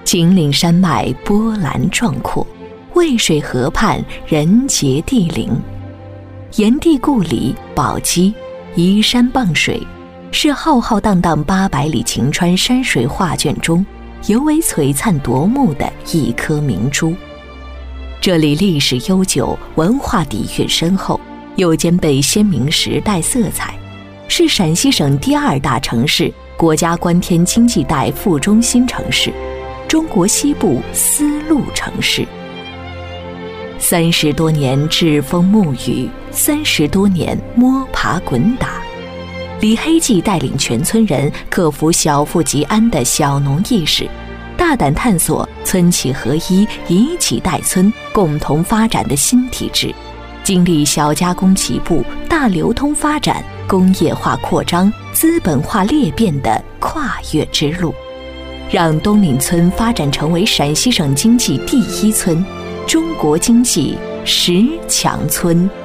秦岭山脉波澜壮阔，渭水河畔人杰地灵。炎帝故里宝鸡，依山傍水，是浩浩荡荡800里秦川山水画卷中尤为璀璨夺目的一颗明珠。这里历史悠久，文化底蕴深厚，又兼备鲜明时代色彩，是陕西省第2大城市，国家关天经济带副中心城市，中国西部丝路城市。30多年栉风沐雨，30多年摸爬滚打，李黑记带领全村人克服小富即安的小农意识，大胆探索村企合一、以企带村共同发展的新体制，经历小加工起步、大流通发展、工业化扩张、资本化裂变的跨越之路，让东岭村发展成为陕西省经济第1村，中国经济10强村。